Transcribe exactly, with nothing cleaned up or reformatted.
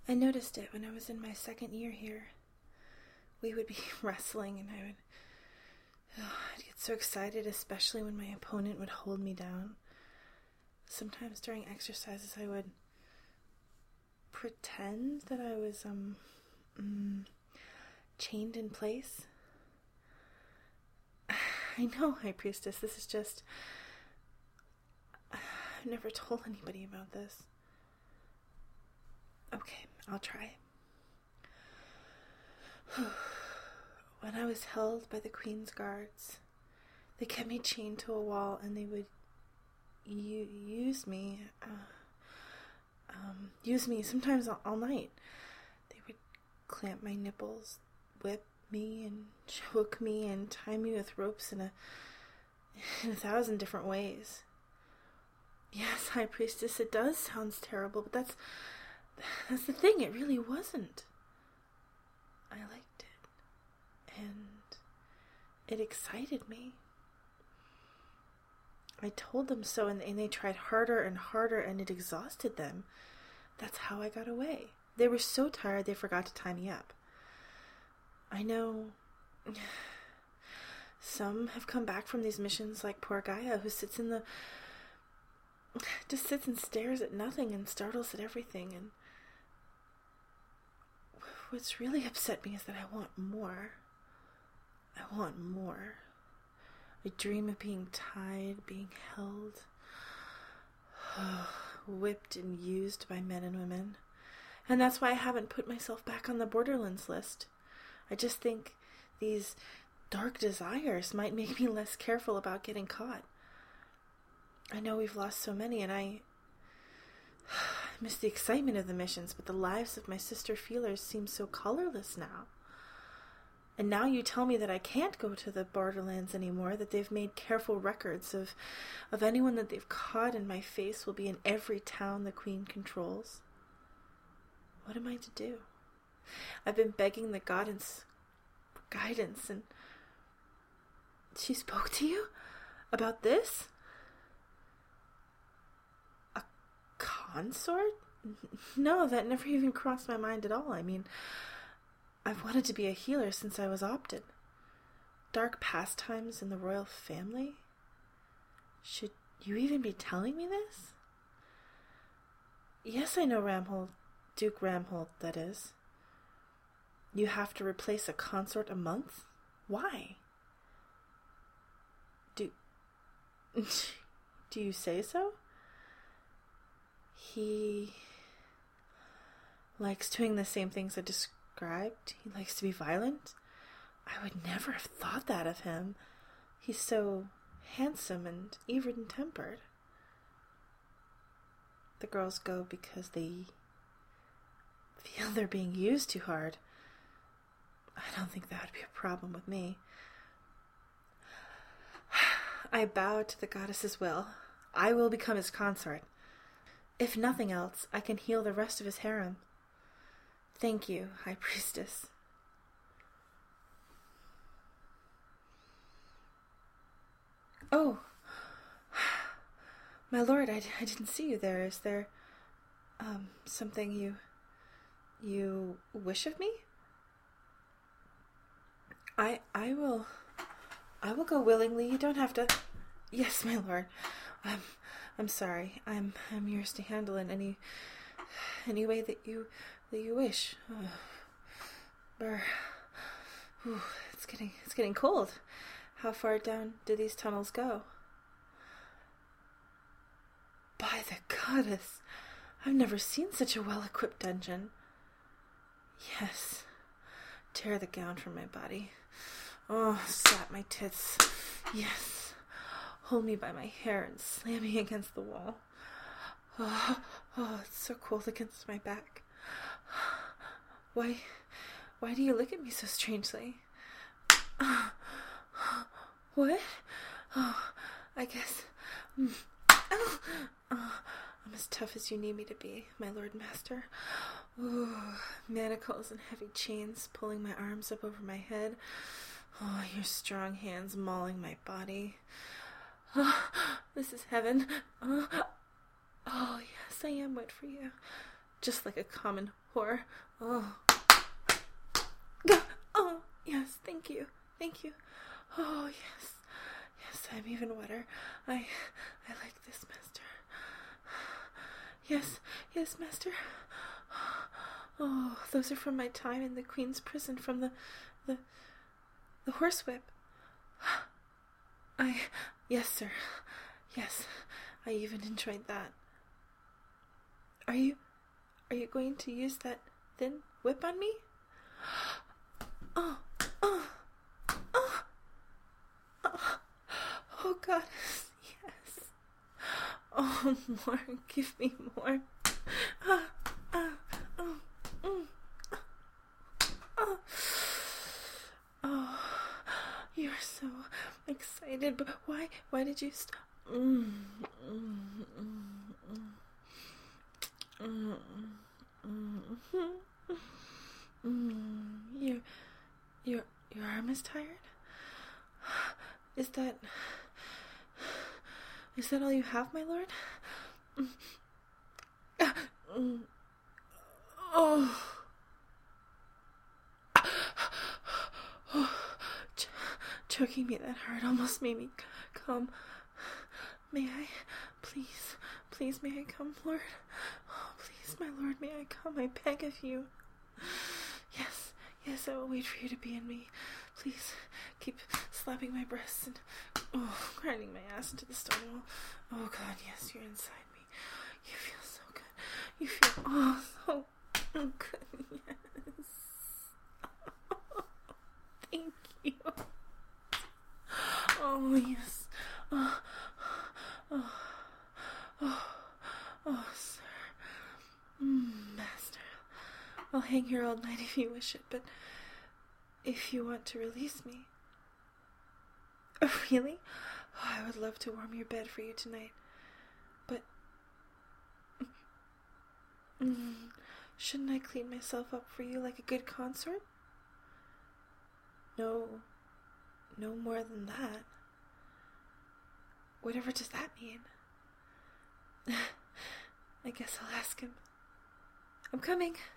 I noticed it when I was in my second year here. We would be wrestling and I would oh, I'd get so excited, especially when my opponent would hold me down. Sometimes during exercises I would pretend that I was um, um chained in place. I know, High Priestess, this is just... I've never told anybody about this. Okay, I'll try. When I was held by the Queen's guards, they kept me chained to a wall and they would u- use me, uh, um, use me sometimes all, all night. They would clamp my nipples, whip me and choke me and tie me with ropes in a in a thousand different ways. Yes, High Priestess, it does sound terrible, but that's that's the thing, it really wasn't. I liked it, and it excited me. I told them so, and, and they tried harder and harder, and it exhausted them. That's how I got away. They were so tired they forgot to tie me up. I know some have come back from these missions like poor Gaia, who sits in the... just sits and stares at nothing and startles at everything. And what's really upset me is that I want more. I want more. I dream of being tied, being held, whipped and used by men and women. And that's why I haven't put myself back on the Borderlands list. I just think these dark desires might make me less careful about getting caught. I know we've lost so many, and I miss the excitement of the missions, but the lives of my sister feelers seem so colorless now. And now you tell me that I can't go to the Borderlands anymore, that they've made careful records of, of anyone that they've caught, and my face will be in every town the Queen controls. What am I to do? I've been begging the goddess for guidance, and she spoke to you about this? A consort? No, that never even crossed my mind at all. I mean, I've wanted to be a healer since I was opted. Dark pastimes in the royal family? Should you even be telling me this? Yes, I know Ramhold, Duke Ramhold, that is. You have to replace a consort a month? Why? Do... do you say so? He likes doing the same things I described. He likes to be violent. I would never have thought that of him. He's so handsome and even-tempered. The girls go because they feel they're being used too hard. I don't think that would be a problem with me. I bow to the goddess's will. I will become his consort. If nothing else, I can heal the rest of his harem. Thank you, High Priestess. Oh, my lord, I, I didn't see you there. Is there um, something you you wish of me? I I will I will go willingly. You don't have to. Yes, my lord. I'm I'm sorry. I'm I'm yours to handle in any any way that you that you wish. Oh, brr. Ooh, it's getting it's getting cold. How far down do these tunnels go? By the goddess, I've never seen such a well-equipped dungeon. Yes. Tear the gown from my body. Oh, slap my tits. Yes. Hold me by my hair and slam me against the wall. Oh, oh, it's so cold against my back. Why, why do you look at me so strangely? What? Oh, I guess... Oh, oh, I'm as tough as you need me to be, my lord master. Ooh, manacles and heavy chains pulling my arms up over my head. Oh, your strong hands mauling my body. Oh, this is heaven. Oh, oh, yes, I am wet for you. just like a common whore. Oh. Oh, yes, thank you, thank you. Oh, yes, yes, I'm even wetter. I, I like this, master. Yes, yes, master. Oh, those are from my time in the Queen's prison, from the, the, the horsewhip. I, yes, sir, yes, I even enjoyed that. Are you, are you going to use that thin whip on me? Oh, oh, oh, oh, oh, goddess, yes. Oh, more, give me more. Ah, ah, oh, mm, oh, oh, you're so excited, but why, why did you stop? Mm, mm, mm, mm, mm, mm, mm, your, your, your arm is tired? Is that, is that all you have, my lord? Mm. Ah, mm. Oh. Oh. Ch- choking me that hard almost made me c- come. May I, please, please may I come, Lord? Oh, please, my Lord, may I come? I beg of you. Yes, yes, I will wait for you to be in me. Please, keep slapping my breasts and, oh, grinding my ass into the stone wall. Oh, God, yes, you're inside me. You feel so good. You feel, oh, so good, yes. Thank you. Oh, yes. Oh, oh, oh, oh, sir. Mm, master. I'll hang here all night if you wish it, but if you want to release me. Oh, really? Oh, I would love to warm your bed for you tonight. But mm, shouldn't I clean myself up for you like a good consort? No, no more than that. Whatever does that mean? I guess I'll ask him. I'm coming.